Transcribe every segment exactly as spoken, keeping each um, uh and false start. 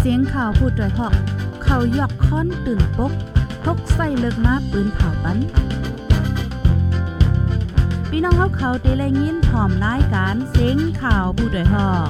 สียงข่าวพูดด้วยหอกเขายอกค้อนตื่นปกพกใส่เลิกมาปืนเผาปันพี่น้องเขาเขาได้แลยินพร้อมรายการเสียงข่าวพูดด้วยหอก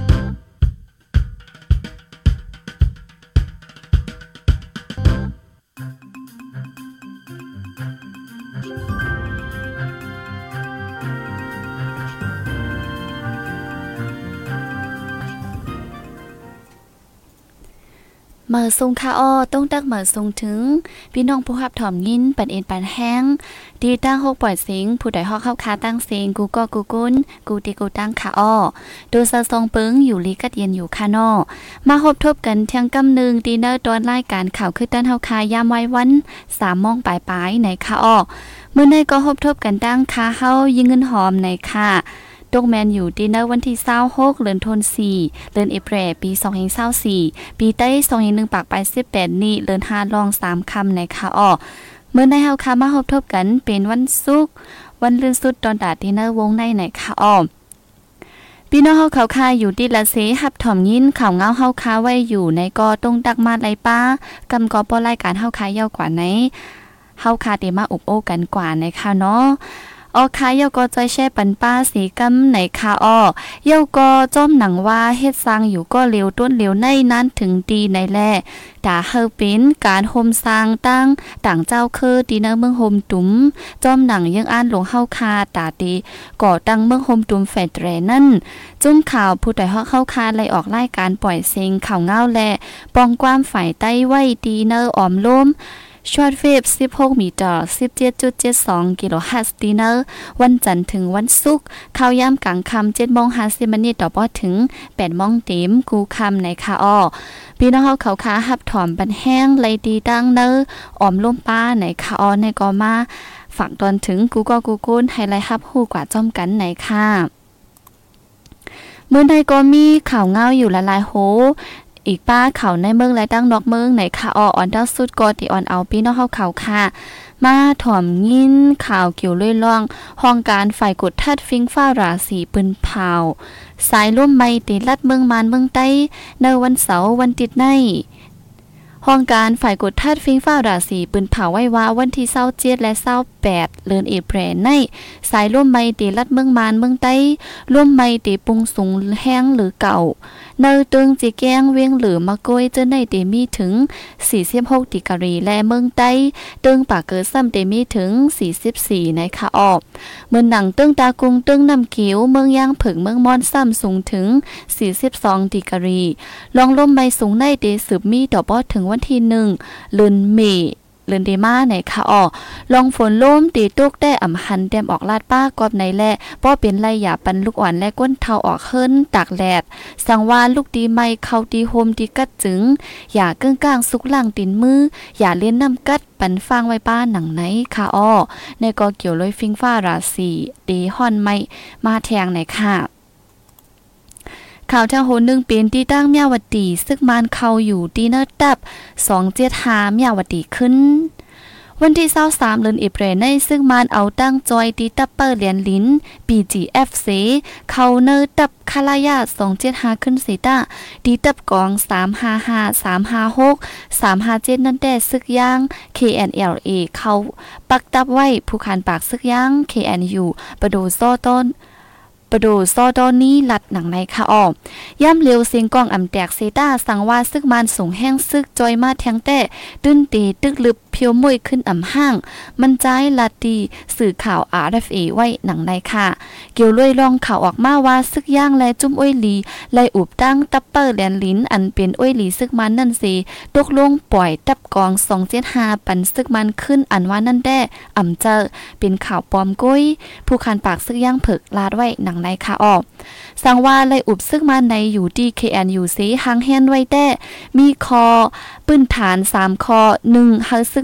เมื่อทรงคาอ้อต้องตักเมื่อทรงถึงพี่น้องผู้รับถ่อมยินปันเอ็นปันแห้งดีตั้งหกปล่อยเสียงผู้ใดฮอกเข้าคาตั้งเสียงกูก็กูกุนกูติกูตั้งคาอ้อโดยซะทรงปึ้งอยู่ลีกัดเย็นอยู่คานอมาพบทบกันเที่ยงกำนึงดีเนอร์ตอนรายการข่าวคือตั้นเฮาคายามไว้วันสามโมงปลายๆในคาอ้อเมื่อในก็พบทบกันตั้งคาเฮายิงเงินหอมในค่ะตกแมนอยู่ดีเนอร์วันที่ยี่สิบหกเดือนธันวาคมเดือนเอพริลปีสองพันยี่สิบสี่ปีใต้สองพันหนึ่งปากไปสิบแปดนี้เดือนห้ารองสามคำในค่ะอ้อเมื่อในเฮาคามาพบทบกันเป็นวันศุกร์วันลื่นสุดตอนดาดีเนอร์วงในในค่ะอ้อพี่น้องเฮาเขาคาอยู่ที่ละเสหับถ่อมยินข่าวเงาเฮาคาไว้อยู่ในกอตรงตักมาไลป้ากำกอป้อรายการเฮาคายาวกว่าไหนเฮาคาได้มาอุบโอ้กันกว่าในค่ะเนาะออคาเยาก็จอยแช่ปันป้าสีกำในคาอ้อเยาก็จ้อมหนังว่าเฮ็ดสร้างอยู่ก็เร็วต้นเร็วในนั้นถึงดีในแลด่าเฮาเป็นการโฮมสร้างตั้งต่างเจ้าคือดีเนอร์เมืองโฮมตุ้มจ้อมหนังยังอ่านหลวงเฮาคาตาตีก่อตั้งเมืองโฮมตุ้มแฟดแรนั่นจุ้มข่าวผู้ใดฮอกเฮาคาไล่ออกรายการปล่อยเสียงข่าวเงาแลปองความฝ่ายใต้ไว้ดีเนอร์ออมล้มชอตเวฟสิบหกมิเตอร์ สิบเจ็ดจุดเจ็ดสอง กิโลเฮิรตซ์ดีเนอร์วันจันทร์ถึงวันศุกร์ข่าวยามกลางค่ำ เจ็ดโมงห้าสิบนาทีต่อบ่ถึง แปดโมงเต็มกูค่ำในคาอ้อพี่น้องเฮาเขาคาหับถอมบันแห้งไลดีดังเนอออมล่มป้าในคาอ้อในกอมาฝักตอนถึงกูก็กูกุนให้ไลฮับฮู้กว่าจ้อมกันในค่ะเมื่อใดก็มีข่าวเงาอยู่ละลายโหอีกป้าเขาในเมืองและตั้งนอกเมืองในคาอออนดัสสุดกอติออนเอาพี่น้องเฮาเขาค่ะมาถ่อมยินข่าวเกี่ยวเลยล่องห้องการฝ่ายกดทัดฟิงฟ้าราศีปืนเผาสายร่วมไม้ติลัดเมืองมานเมืองใต้ในวันเสาร์วันติดในห้องการฝ่ายกดทัดฟิงฟ้าราศีปืนเผาไว้ว่าวันที่ยี่สิบเจ็ดและยี่สิบแปดเดือนเอพริลในสายร่วมไม้ติลัดเมืองมานเมืองใต้ร่วมไม้ติปุงสูงแห้งหรือเก่าเนอตึงจีแก้งเวียงหรือมะก้อยเจอในเตมีถึงสี่สิบหกดิกรีและเมืองใต้ตึงปากเกิดซ้ำเตมีถึงสี่สิบสี่ในคาออกเมืองหนังตึงตากุงตึงน้ำเขียวเมืองย่างผึ่งเมืองมอนซ้ำสูงถึงสี่สิบสองดิกรีลองลมใบสูงในเตสืบมีต่อปอถึงวันที่หนึ่งเดือนเมษเลือนเดมาในค่ะออลองฝนล่มตีตุกได้อ่ำหันแต้มออกลาดป้ากอบในแลป้อเป็นไรหยาปันลูกอ่อนและก้นเทาออกเฮิรนตากแดดสังวาลูกตีไม้เข้าตีโฮมตีกัดจึงอย่ากึ่งกลางสุกล่างตินมืออย่าเล่นน้ำกัดปันฟางไว้ป้าหนังไหนค่ะออในกอเกี่ยวลอยฟิงฟ้าราศีตีฮอนไม้มาแทงในค่ะข่าวทางโหนึงเป็นที่ตั้งเมียวดีซึกมานเข้าอยู่ดีเนอร์ตับสองเจ็ดห้าเมียวดีขึ้นวันที่ยี่สิบสามเดือนเอพริลในซึ่งมานเอาตั้งจอยตีตับเปอร์เหรียญลิ้น บี จี เอฟ ซี เข้าเนอร์ตับคาลายาสองเจ็ดห้าขึ้นเซตาตีตับกองสามห้าห้า สามห้าหก สามห้าเจ็ดนั่นแต่ซึกย่าง เค เอ็น แอล เอ เข้าปักตับไว้ผู้คันปากซึกย่าง เค เอ็น ยู ประดูโซต้นประดูซอดอนี้ลัดหนังในค่ะอ้อย่ำเร็วเสียงกองอ่ำแตกเซต้าสั่งว่าซึกมันสูงแห้งซึกจอยมาแทงแต่ตื้นตีตึกลึบเพียวมวยขึ้นอ่ำห้างมันใจลัดดีสื่อข่าว อาร์ เอฟ เอ ไว้หนังในค่ะเกี่ยวลุยลองข่าวออกมาว่าซึกย่างและจุ้มอ้อยหลีไล่อุบตั้งตับเปอร์แลนลิ้นอันเป็นอ้อยหลีซึกมันนั่นสิตกลงปล่อยตับกองสองเจ็ดห้าปันซึกมันขึ้นอันว่านั่นแด้อ่ำเจอเป็นข่าวปลอมกุ้ยผู้คันปากซึกย่างเผิกลาดไว้หนังในค่ะออกสั่งว่าเลยอุบซึกมันในอยู่ที่ เค เอ็น ยู ซีหางแฮนไว้แต่มีคอปืนฐานสามคอหนึ่งเฮาซึกมัน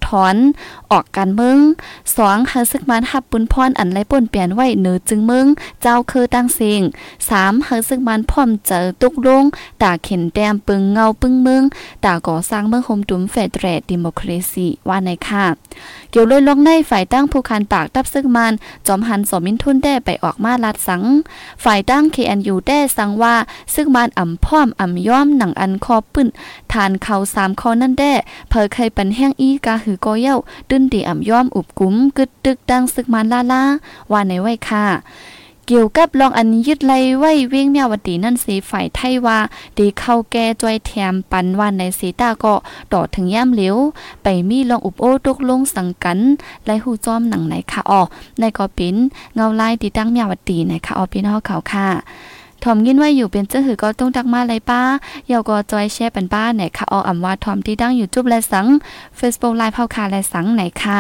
ถอนออกการเมืองสองหาซึกมันหับปุนพรอันไรป่นเปลี่ยนไว้เหนือจึงเมืองเจ้าคือตั้งเสียงสามหาซึกมันพร้อมเจอตุกลงตาเข็นแดมปึงเงาปึงเมืองตาก่อสร้างเมืองโฮมตุมเฟเดรตดิโมคราซีว่าในค่ะเกี่ยวเลยลงในฝ่ายตั้งผู้คันปากตับซึกมันจอมหันสมินทุนได้ไปออกมาลัดสังฝ่ายตั้ง เค เอ็น ยู ได้สั่งว่าซึกมันอ่ำพร้อมอ่ำย้อมหนังอันคอปึ้นทานเขาสามคอนั่นได้เผยเคยปันแห้งอีกาหือกอเย้าดึนดีอ่ำย้อมอุบกุ้มกึดตึกดังซึกมันลาลาว่าในไว้ค่ะเกี่ยวกับลองอันยึดไล่ไว้เวียงเมียวตีนั่นสีฝ่ายไทยว่าดีเข้าแก่จอยแถมปันวันในสีตาก็ต่อถึงย่ำเหลียวไปมีลองอุบโอตกลงสังกันไล่หูจอมหนังไหนค่ะอ๋อในก็เป็นเงาลายตีตั้งเมียวตีในค่ะอ๋อพี่น้องเขาค่ะทอมยินว่าอยู่เป็นเจ้าหือก็ต้องตักมาเลยป้าเยาก็จอยแชร์ปันป้าไหนค่ะอ๋ออ่ำว่าทอมที่ตั้งอยู่จุบและสัง Facebook ไลฟ์เผาคาและสังไหนค่ะ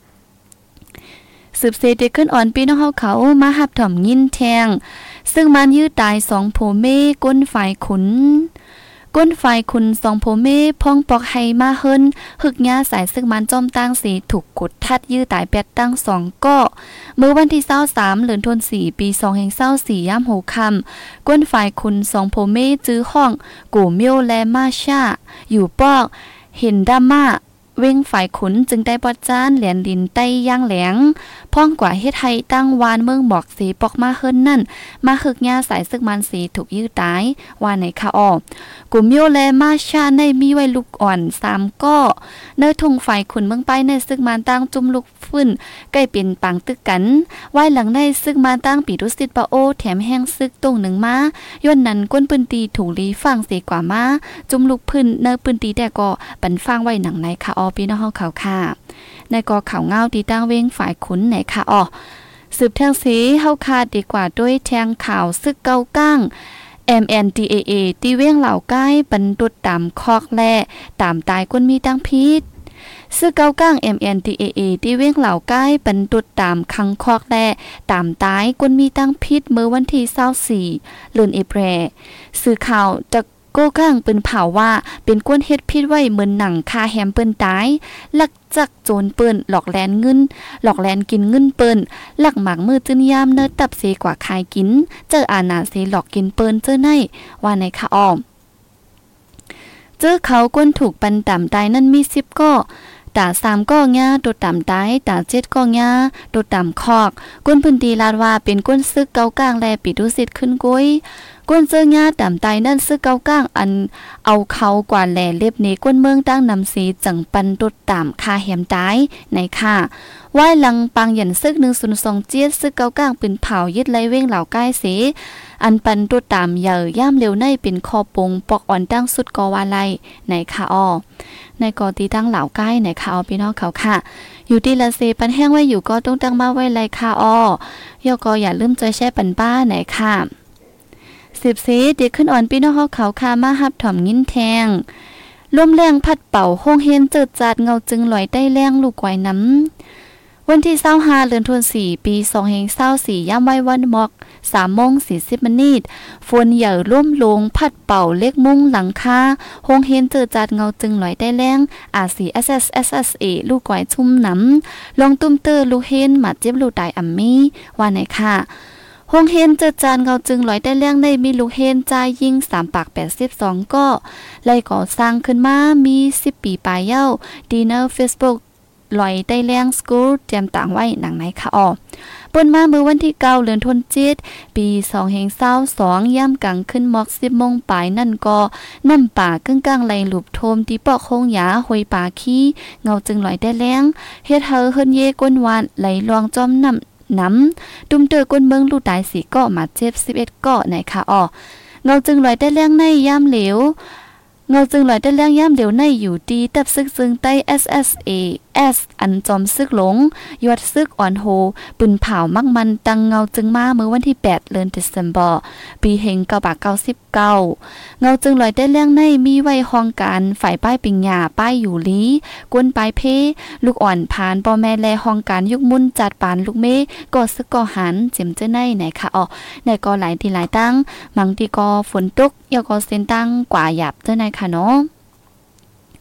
สืบเสด็จขึ้นอ่อนปีน้องเฮาเขามาหับถ่อมยินแทงซึ่งมันยื้อตายสองโผเม่ก้นฝ่ายขุนก้นฝ่ายขุนสองโผเม่พองปอกไฮมาเฮินหึกย้าสายซึ่งมันจอมตั้งสีถูกกดทัดยื้อตายแปดตั้งสองก็เมื่อวันที่เศร้าสามเดือนธันวาคมปีสองแห่งเศร้าสี่ย่ำหกคำก้นฝ่ายขุนสองโผเม่จื้อห้องกูเมียวและมาชาอยู่ปอกเห็นดามาเว้งฝ่ายขุนจึงได้ปอดจานเหรียญดินใต้ย่างแหลงพ่องกว่าเฮ็ดให้ตั้งวานเมืองบอกสีปอกมาเฮิรนนั่นมาหึกยาสายซึกมันสีถูกยื้อตายว่าในคาออกลุ่มโยแลมาชาในมีไว้ลูกอ่อนสามก้อเนื้อทงฝ่ายขุนเมืองไปในซึกมันตั้งจุ่มลูกฟื้นใกล้เป็นปังตึกกันไว้หลังในซึกมันตั้งปีดุสิตปะโอแถมแห้งซึกตรงหนึ่งมาย้อนนั้นก้นปืนตีถูกลีฟังเสียกว่ามาจุ่มลูกพื้นเนื้อปืนตีแต่ก็ปันฟังไว้หนังในคาอพี่น้องเฮาเขาค่ะในกอข่าวเงาตีตั้งเว้งฝ่ายขุนไหนค่ะอ๋อสืบแทงสีเฮาคาดีกว่าด้วยแทงข่าวซึกเก้าก้าง เอ็ม เอ็น ดี เอ เอ ตีเว้งเหล่าใกล้บรรดุดตามคอกแลตามตายก้นมีตั้งพิษซึกเก้าก้าง เอ็ม เอ็น ดี เอ เอ ตีเว้งเหล่าใกล้บรรดุดตามคังคอกแลตามตายก้นมีตั้งพิษเมื่อวันที่ยี่สิบสี่เดือนเอพริลสื่อข่าวจากโก้ข้างเป็นเผาว่าเป็นก้นเฮ็ดพิษไว้เหมือนหนังคาแฮมเปิ้นตายลักจักโจรเปิ้นหลอกแลนเงินหลอกแลนกินเงินเปิ้นลักหมากมือจึนยามเนิดตับเสกว่าคายกินเจออาณาเสหลอกกินเปิ้นเจอในว่าในค่ะอ้อมเจอเขาก้นถูกปันต่ำตายนั่นมีสิบก็ตาสามก็ง่าตัวต่ำตายตาเจ็ดก็ง่าตัวต่ำคอกก้นพื้นดีลาดว่าเป็นก้นซึกเกากลางแลปิดุสิตขึ้นก้อยก้นเจอง่าต่ำตายนั่นซึกเกากลางอันเอาเขากว่าแหล่เล็บเนก้นเมืองตั้งนำสีจังปันตัวต่ำคาแหมตายในค่ะว่ายหลังปังหยันซึกหนึ่งศูนย์สองเจี๊ยดซึกเกากลางเป็นเผายึดไล่เว้งเหล่าใกล้เสอันปันตัวตามเหย่อย่ามเร็วในเป็นคอปงปอกอ่อนตั้งสุดกอวาไลในค่ะอ้อในกอตีตั้งเหล่าใกล้ในค่ะอ้อพี่น้องเขาค่ะอยู่ที่ละเซปันแห้งไว้อยู่ก็ต้องตั้งมาไว้ไลค่ะอ้อยอก็อย่าลืมใจแช่ปันป้าไหนค่ะสิบเสเด็กขึ้นอ่อนพี่น้องเขาเขาค่ะมาหับถ่อมยินแทงร่วมแรงพัดเป่าห้องเฮนเจิดจัดเงาจึงลอยได้แรงลูกไว้น้ำวันที่ยี่สิบห้าเดือนธันวาคมปีสองพันยี่สิบสี่ย่ำไว้วันมอกสามโมงสี่สิบนาทีฝนใหญ่ร่วมลงพัดเป่าเล็กมุ้งหลังคาห้องเฮนเจิดจัดเงาจึงลอยได้แรงอาซี เอส เอส เอส เอส เอ ลูกไว้ชุ่มน้ำลองตุ้มเตอร์ลูกเฮนหมัดเจ็บลูกตายอัมมี่ว่าไหนค่ะห้องเฮนเจอจานเงาจึงลอยได้แรงในมีลูกเฮนจ่ายยิงสามปากแปดสิบสองก็ไล่ก่อสร้างขึ้นมามีสิบปีปลายเย้าดีเนอร์เฟซบุ๊กลอยได้แรงสกูลเตรียมต่างไว้หนังไหนค่ะอ๋อเปิ้นมาเมื่อวันที่เก้าเดือนธันวาคมปีสองพันยี่สิบสองย่ำกลางขึ้นมอกสิบโมงปลายนั่นก็น้ำป่ากึ่งกลางไหลหลุบโทมที่ปอกโคงหยาหอยป่าขี้เงาจึงลอยได้แรงเฮ็ดเฮาเฮิรนเยก้นวานไหลลองจอมน้ำน้ำดุมเตอก้นเมืองลูกตายสี่เกาะมาเจ็บสิบเอ็ดเกาะไหนค่ะอ๋อเงาจึงลอยได้แรงในย่ำเหลวเงาจึงลอยได้แรงย่ำเหลวในอยู่ดีตับซึกซึงใต้ เอส เอส เอ S อันจอมซึกหลงยอดซึกอ่อนโหปืนเผามักมันตังเงาจึงมาเมื่อวันที่แปดเดือนธันวาคมปีเฮงเก้าบาทเก้าสิบเก้าเงาจึงลอยได้แรงในมีไว้ห้องการฝ่ายป้ายปิงหญ้าป้ายอยู่ลีกวนปลายเพลูกอ่อนผ่านปอแม่แลห้องการยุกมุนจัดปานลูกเมก่อซึกก่อหันเจ็มเจ้าในไหนค่ะอ๋อในก็หลายที่หลายตั้งบางทีก็ฝนตกยอก็เส้นตั้งกว่าหยับเจ้าในค่ะเนาะ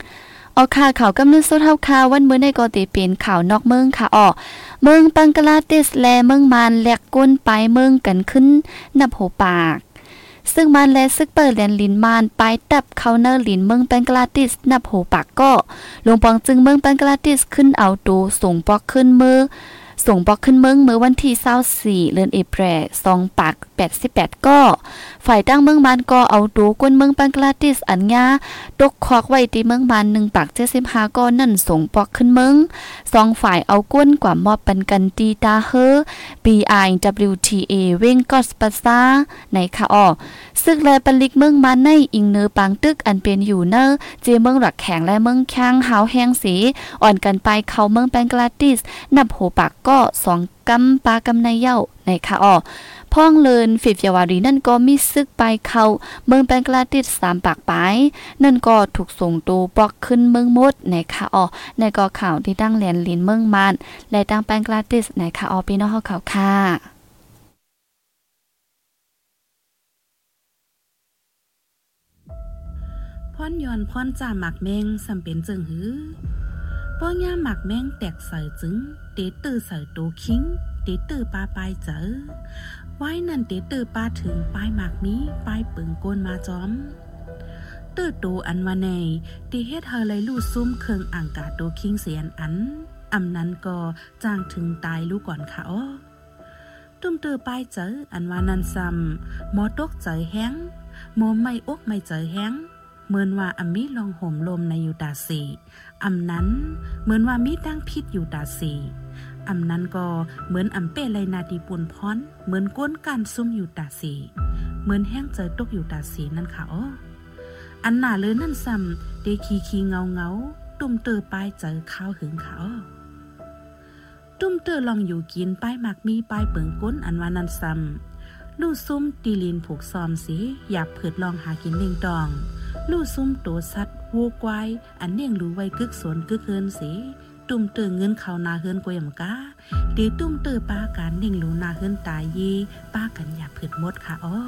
ออค่ะข่าวกำเนิดสุดเฮาค่ะวันมื้อในก็ติเป็นข่าวนอกเมืองค่ะอ้อเมืองบังกลาเทศและเมืองมานแลกก้นไปเมืองกันขึ้นนับโหปากซึ่งมันและซึกเปิดแลนลินมานไปตับเคาเนอร์ลินเมืองบังกลาเทศนับโหปากก็ลงปองจึงเมืองบังกลาเทศขึ้นเอาตูส่งปอกขึ้นมือส่งปอกขึ้นเมืองเมื่อวันที่ยี่สิบสี่เดือนเอพริลสองปากแปดสิบแปดก็ฝ่ายตั้งเมืองมันก็เอาตูกวนเมืองบังกลาเทศอันญาตกควักไว้ที่เมืองมันหนึ่งปากเจ็ดสิบห้าก็นั่นส่งปอกขึ้นเมืองสองฝ่ายเอาก้นกว่ามอบปันกันตีตาเฮอ บี ไอ ดับเบิลยู ที เอ เว้งกอสปาซาในค่ะอ้อซึกแลปลิกเมืองมันในอิงเนอปางตึกอันเป็นอยู่เนอเจเมืองหลักแข็งและเมืองแข้งหาวแห้งสีอ่อนกันไปเข้าเมืองบังกลาเทศนับโหปากก็สองกำปากำในเย้าในค่ะอ้อพ่องเลินฟิบยาวารีนั่นก็มีซึกไปเข้าเมืองบังกลาเทศสามปากปายนั่นก็ถูกส่งตัวปอกขึ้นเมืองมดในค่ะอ้อในก็ข่าวที่ตั้งแหลนลินเมืองมานและตั้งบังกลาเทศในค่ะอ้อพี่น้องเฮาข่าวค่ะพ่อนยอนพ่อนจ่าหมักแมงสำเป็นจึงหือป้อย่าหมักแมงแตกใส่จึงเตตื้อใส่โตคิงเตตื้อปลาปลายเจอไว้นั่นเตตื้อปลาถึงปลายหมักนี้ปลายปึงโกนมาจอมตื้อโตอันวะในตีเฮ็ดเฮาเลยลู่ซุ่มเคิงอ่างกาโตคิงเสียนอันอำนั้นก็จ้างถึงตายลูกก่อนค่ะอ้อตุ้มตื้อปลายเจออันว่านันซ้ำหมอตกเจอแห้งหมอไม่อกไม่เจอแห้งเหมือนว่าอำมีลองห่มลมในอยู่ตาสีอำนั้นเหมือนว่ามีดังพิษอยู่ตาสีอำนั้นก็เหมือนอำเป้ไรนาดีปุนพรเหมือนก้นการซุ่มอยู่ตาสีเหมือนแห้งเจอตกอยู่ตาสีนั่นค่ะอ้ออันหนาเลยนั่นซ้ำเดคีคีเงาเงาตุ่มเตอปลายเจอข้าวหึงเขาตุ่มเตอลองอยู่กินป้ายหมักมีป้ายเปิงก้นอันว่านันซ้ำลู่ซุ่มตีลินผูกซอมสีอยากเผิดลองหากินเล่งดองลู่ซุ่มตัวสัตว์วัวควายอันเน่งรู้ไว้กึกสวนกึกเฮินสีตุ่มเตอเงินเขานาเฮินกวยมกาเดตุ่มเตอป้าการเน่งรู้นาเฮินตายยีป้ากันอยากเผิดมดค่ะอ้อ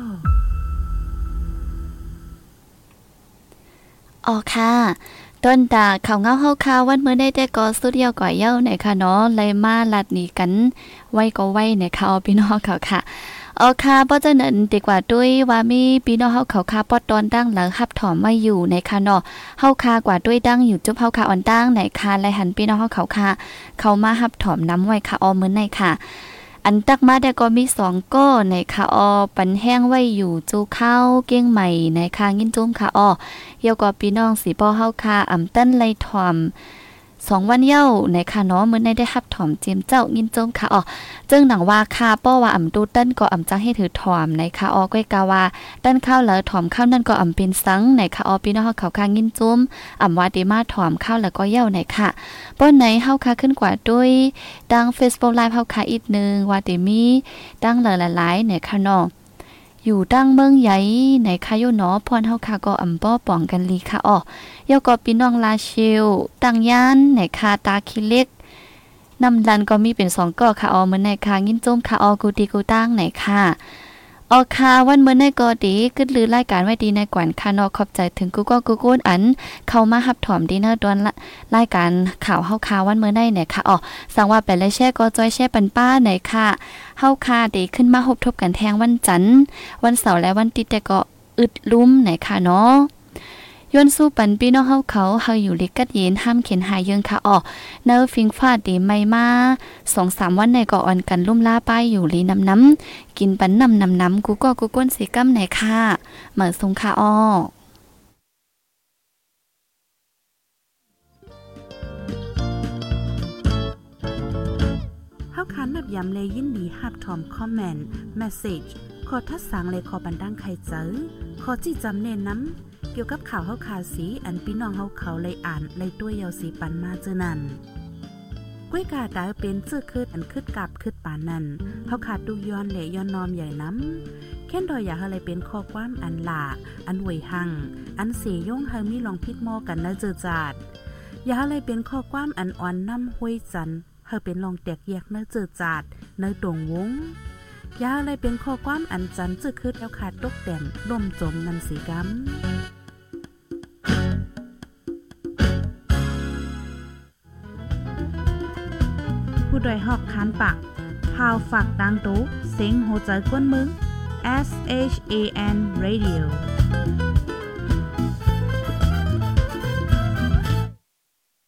อ๋อค่ะต้นตาข่าวเงาเฮาค่ะวันมื้อได้แต่ก็สุดยอดก่อยเย้าในค่ะเนาะเลยมาลัดนี้กันไว้ก็ไว้ในค่ะพี่น้องเขาค่ะอ๋อค่ะบ่จังนั้นดีกว่าด้วยว่ามีพี่น้องเฮาเขาค่ะปอดตอนตั้งหลังรับถอมมาอยู่ในค่ะเนาะเฮาค่ะกว่าด้วยตั้งอยู่จุบเฮาค่ะอ่อนตั้งในค่ะและหันพี่น้องเฮาเขาค่ะเขามารับถอมน้ำไว้ค่ะออมื้อในค่ะอันตักมาแต่ก็มีสองก้อในค่ะออปันแห้งไว้อยู่จูข้าวเก้งใหม่ในค่ะงิ้นจุ้มค่ะออเยาก็พี่น้องสีป้อเฮาค่ะอ่ำตั้นไล่ถอมสองวันเย้าในค่ะเนาะมื้อในได้รับถอมเจียมเจ้างิ้นจุ้มค่ะออจึงหนังว่าค่ะป้อว่าอ่ำตูตั้นก็อ่ำจังให้ถือถอมในค่ะออก้อยกาว่าตั้นข้าวแล้วถอมข้าวนั่นก็อ่ำเป็นสังในค่ะออพี่น้องเฮาเขาค่ะงิ้นจุ้มอ่ำว่าดีมาถอมข้าวแล้วก็เย้าในค่ะป้อไหนเฮาค่ะขึ้นกว่าด้วยดัง Facebook Live เฮาค่ะอีกนึงว่าติมีดังหลายๆในค่ะเนาะอยู่ตั้งเมืองใหญ่ในคายุเนาะพรเฮาค่ะก็อำป้อป้องกันลีค่ะอ้อยก็พี่น้องลาชิลตั้งย่านในคาตาคิเล็กนำดันก็มีเป็นสองก่อค่ะอ้อเหมือนในคางิ้นจุ้มค่ะอ้อกูตีกูตั้งไหนค่ะออค่ะวันเมื่อในก็ดีกึดลือรายการไว้ดีในกวนค่ะเนาะขอบใจถึงกูก็กูกูอันเข้ามารับถอมดีเนอร์ดวนรายการข่าวเฮาค่ะวันเมื่อในเนี่ยค่ะอ๋อสั่งว่าไปและแชร์ก็จอยแชร์ปันป้าไหนค่ะเฮาค่ะดีขึ้นมาพบทบกันแทงวันจันทร์วันเสาร์และวันติดแต่ก็อึดลุ่มไหนค่ะเนาะย้อนสู้ปันพี่น้องเฮาเขาเฮาอยู่ลิกัดเย็นห้ามเข็นหายยังค่ะอ๋อเนอฟิงฟาดดีไม่มา สองสาม วันในก็อ่อนกันลุ่มล่าป้ายอยู่ลีน้ำน้ำกินปันน้ำน้ำน้ำกูก็กูก้นสีกั้มไหนค่ะเหมือนทรงค่ะอ้อเฮาคันแบบยำเลยยินดีฮับทอมคอมเมนต์เมสเสจขอทัดสังเลยขอบันดังใครเจอขอจี้จำเน้นน้ำเกี่ยวกับข่าวเฮาคาสีอันพี่น้องเฮาเขาเลยอ่านเลยตัวยาวสีปันมาเจอนั่นก้วยกาดาเป็นเจื้อคืดอันคืดกับคืดปานนั่นเฮาขาดดูย้อนเหลย้อนนอมใหญ่น้ำแค่นดอยอยากอะไรเป็นข้อความอันหลาอันหวยหังอันเสยย่งเฮามีลองพิดหม้อกันนะเจอจาดอยากอะไรเป็นข้อความอันอ่อนน้ำห้วยจันเฮาเป็นลองแตกแยกเนื้อเจอจาดเนื้อตรงวงอยากอะไรเป็นข้อความอันจันเจื้อคืดแล้วขาดตกแต่นล่มจมนันสีกำผู้ดยหอกคานปากพาวฝากดังตู้เซ็งโหใจกวนมึง S H A N Radio